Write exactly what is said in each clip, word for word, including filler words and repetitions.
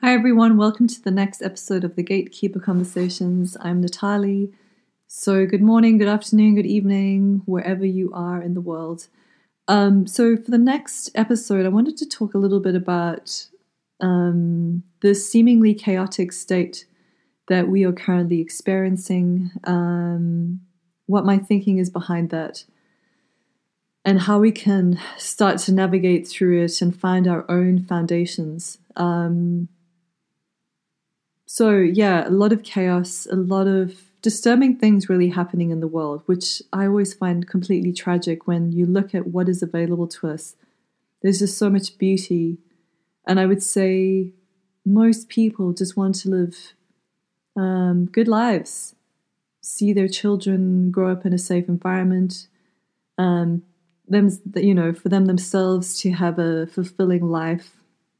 Hi everyone, welcome to the next episode of the Gatekeeper Conversations. I'm Natalie. So good morning, good afternoon, good evening, wherever you are in the world. Um, so for the next episode, I wanted to talk a little bit about um, the seemingly chaotic state that we are currently experiencing, um, what my thinking is behind that, and how we can start to navigate through it and find our own foundations. Um, So yeah, a lot of chaos, a lot of disturbing things really happening in the world, which I always find completely tragic when you look at what is available to us. There's just so much beauty. And I would say most people just want to live um, good lives, see their children grow up in a safe environment, um, them, you know, for them themselves to have a fulfilling life,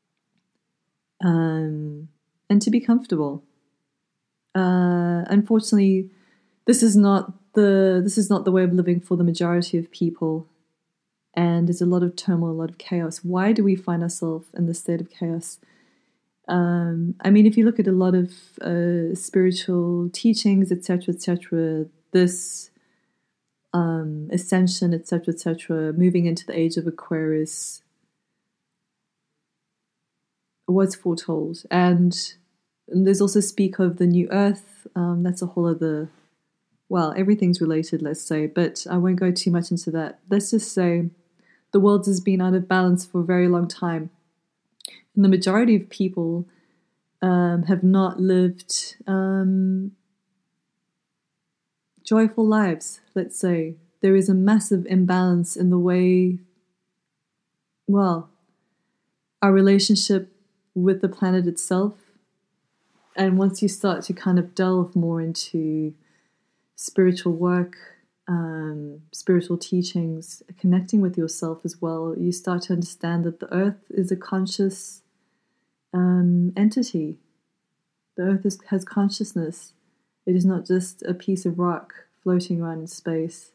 um, and to be comfortable. Uh, unfortunately, this is not the this is not the way of living for the majority of people, and there's a lot of turmoil, a lot of chaos. Why do we find ourselves in this state of chaos? Um, I mean, if you look at a lot of uh, spiritual teachings, et cetera, et cetera, this um, ascension, et cetera, et cetera, moving into the age of Aquarius was foretold, and, and there's also speak of the new Earth. Um, that's a whole other, well, everything's related, let's say, but I won't go too much into that. Let's just say the world has been out of balance for a very long time, and the majority of people um, have not lived um, joyful lives, let's say. There is a massive imbalance in the way, well, our relationship with the planet itself. And once you start to kind of delve more into spiritual work, um, spiritual teachings, connecting with yourself as well, you start to understand that the earth is a conscious um, entity. The earth is, has consciousness. It is not just a piece of rock floating around in space.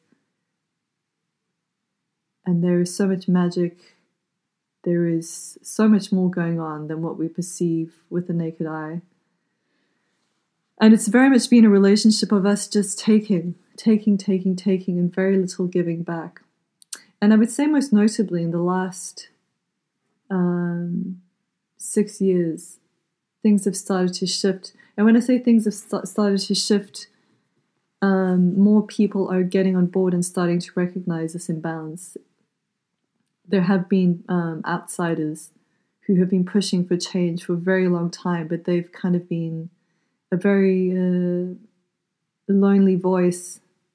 And there is so much magic. There is so much more going on than what we perceive with the naked eye. And it's very much been a relationship of us just taking, taking, taking, taking, and very little giving back. And I would say most notably in the last um, six years, things have started to shift. And when I say things have st- started to shift, um, more people are getting on board and starting to recognize this imbalance. There have been um, outsiders who have been pushing for change for a very long time, but they've kind of been a very uh, lonely voice,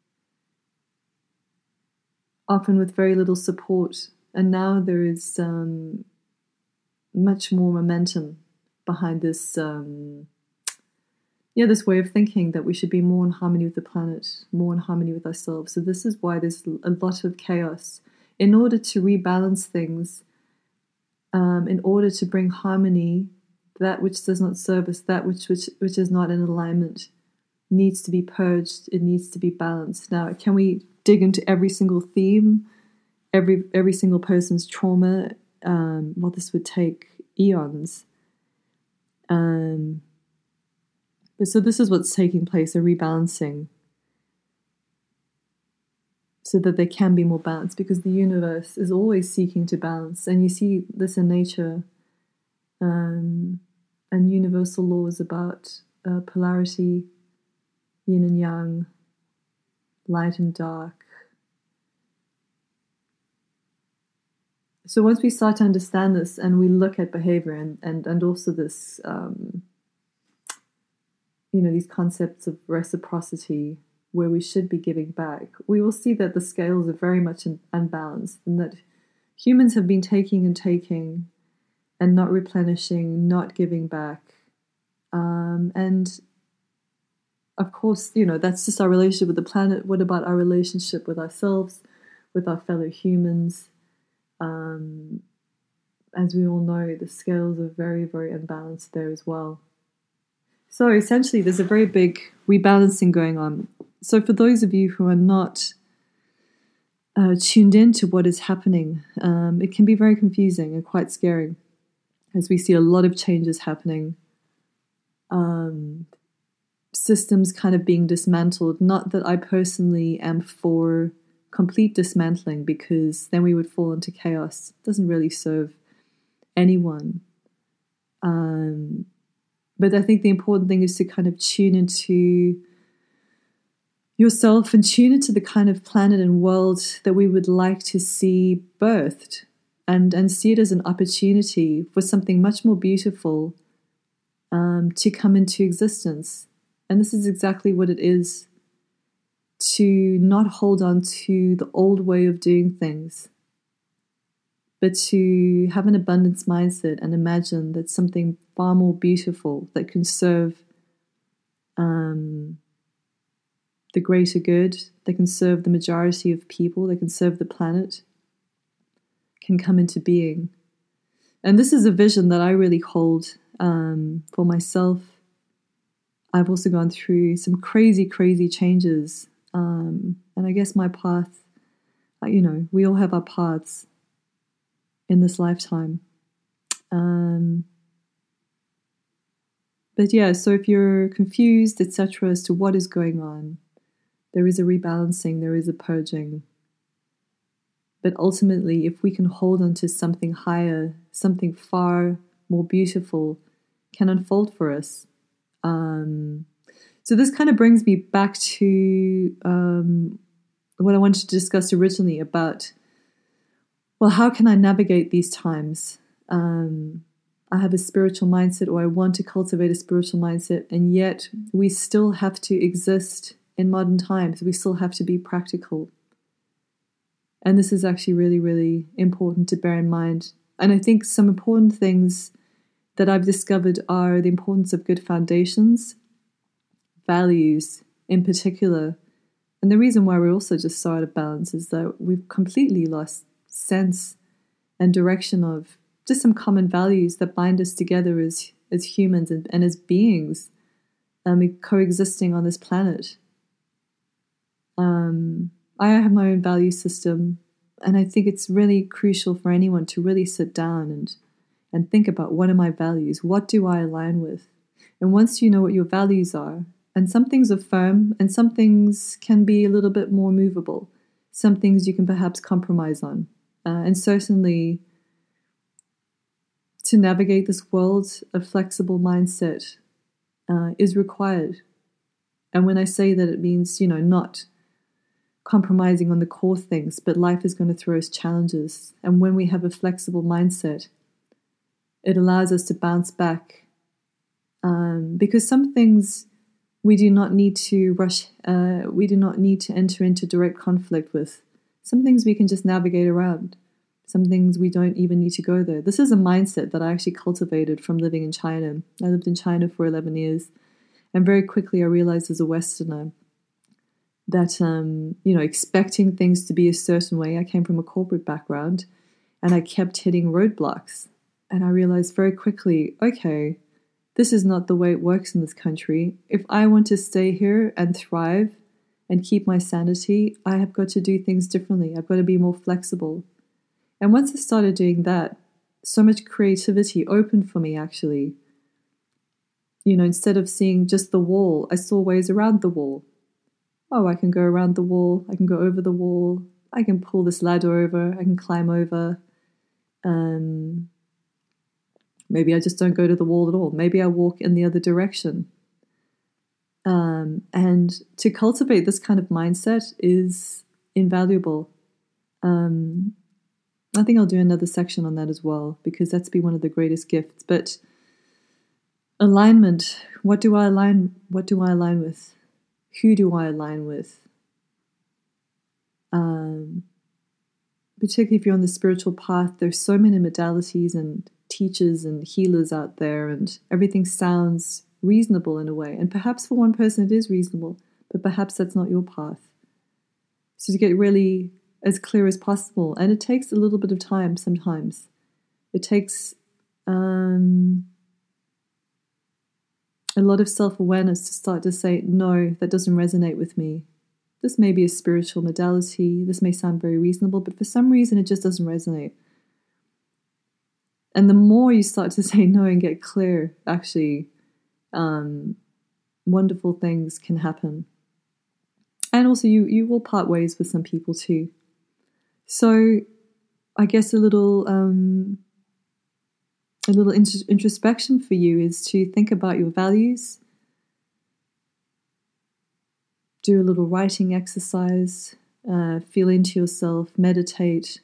often with very little support. And now there is um, much more momentum behind this, um, yeah, this way of thinking that we should be more in harmony with the planet, more in harmony with ourselves. So this is why there's a lot of chaos. In order to rebalance things, um, in order to bring harmony, that which does not serve us, that which, which which is not in alignment, needs to be purged. It needs to be balanced. Now, can we dig into every single theme, every every single person's trauma? Um, well, this would take eons. Um, but so this is what's taking place, a rebalancing, so that they can be more balanced, because the universe is always seeking to balance. And you see this in nature, um, and universal laws about uh, polarity, yin and yang, light and dark. So once we start to understand this and we look at behavior and, and, and also this, um, you know, these concepts of reciprocity, where we should be giving back, we will see that the scales are very much unbalanced, and that humans have been taking and taking and not replenishing, not giving back. Um, and of course, you know, that's just our relationship with the planet. What about our relationship with ourselves, with our fellow humans? Um, as we all know, the scales are very, very unbalanced there as well. So essentially, there's a very big rebalancing going on. So for those of you who are not uh, tuned in to what is happening, um, it can be very confusing and quite scary, as we see a lot of changes happening. um, systems kind of being dismantled. Not that I personally am for complete dismantling, because then we would fall into chaos. It doesn't really serve anyone. Um, but I think the important thing is to kind of tune into yourself and tune into the kind of planet and world that we would like to see birthed, and, and see it as an opportunity for something much more beautiful um, to come into existence. And this is exactly what it is, to not hold on to the old way of doing things, but to have an abundance mindset and imagine that something far more beautiful that can serve um, the greater good, that can serve the majority of people, that can serve the planet, can come into being. And this is a vision that I really hold um, for myself. I've also gone through some crazy, crazy changes. Um, and I guess my path, you know, we all have our paths in this lifetime. Um, but yeah, so if you're confused, et cetera, as to what is going on, there is a rebalancing, there is a purging. But ultimately, if we can hold on to something higher, something far more beautiful can unfold for us. Um, so this kind of brings me back to um, what I wanted to discuss originally about, well, how can I navigate these times? Um, I have a spiritual mindset, or I want to cultivate a spiritual mindset, and yet we still have to exist in modern times. We still have to be practical. And this is actually really, really important to bear in mind. And I think some important things that I've discovered are the importance of good foundations, values in particular. And the reason why we're also just so out of balance is that we've completely lost sense and direction of just some common values that bind us together as, as humans and, and as beings um, coexisting on this planet. Um, I have my own value system, and I think it's really crucial for anyone to really sit down and and think about, what are my values? What do I align with? And once you know what your values are, and some things are firm and some things can be a little bit more movable. Some things you can perhaps compromise on. Uh, and certainly to navigate this world, a flexible mindset uh, is required. And when I say that, it means, you know, not compromising on the core things, but life is going to throw us challenges. And when we have a flexible mindset, it allows us to bounce back, um, because some things we do not need to rush, uh, we do not need to enter into direct conflict with. Some things we can just navigate around. Some things we don't even need to go there. This is a mindset that I actually cultivated from living in China. I lived in China for eleven years, and very quickly I realized as a Westerner that, um, you know, expecting things to be a certain way. I came from a corporate background, and I kept hitting roadblocks. And I realized very quickly, okay, this is not the way it works in this country. If I want to stay here and thrive and keep my sanity, I have got to do things differently. I've got to be more flexible. And once I started doing that, so much creativity opened for me, actually. You know, instead of seeing just the wall, I saw ways around the wall. Oh, I can go around the wall. I can go over the wall. I can pull this ladder over. I can climb over. Um... Maybe I just don't go to the wall at all. Maybe I walk in the other direction. Um, and to cultivate this kind of mindset is invaluable. Um, I think I'll do another section on that as well, because that's been one of the greatest gifts. But alignment, what do I align? What do I align with? Who do I align with? Um, particularly if you're on the spiritual path, there's so many modalities and teachers and healers out there, and everything sounds reasonable in a way. And perhaps for one person it is reasonable, but perhaps that's not your path. So to get really as clear as possible, and it takes a little bit of time sometimes. It takes um, a lot of self-awareness to start to say, no, that doesn't resonate with me. This may be a spiritual modality, this may sound very reasonable, but for some reason it just doesn't resonate. And the more you start to say no and get clear, actually, um, wonderful things can happen. And also you, you will part ways with some people too. So I guess a little um, a little int- introspection for you is to think about your values, do a little writing exercise, uh, feel into yourself, meditate,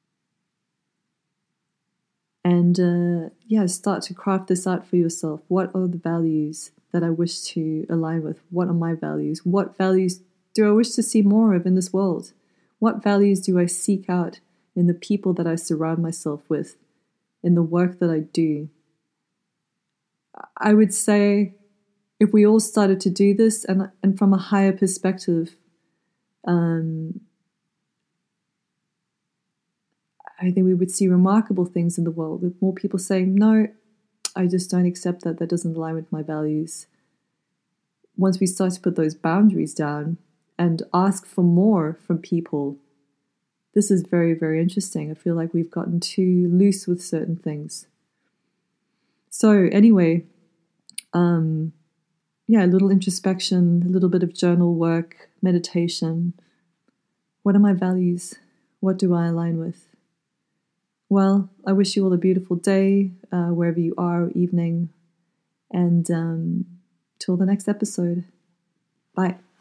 and uh, yeah, start to craft this out for yourself. What are the values that I wish to align with? What are my values? What values do I wish to see more of in this world? What values do I seek out in the people that I surround myself with, in the work that I do? I would say if we all started to do this and, and from a higher perspective, um, I think we would see remarkable things in the world, with more people saying, no, I just don't accept that. That doesn't align with my values. Once we start to put those boundaries down and ask for more from people, this is very, very interesting. I feel like we've gotten too loose with certain things. So anyway, um, yeah, a little introspection, a little bit of journal work, meditation. What are my values? What do I align with? Well, I wish you all a beautiful day, uh, wherever you are, or evening. And um, till the next episode. Bye.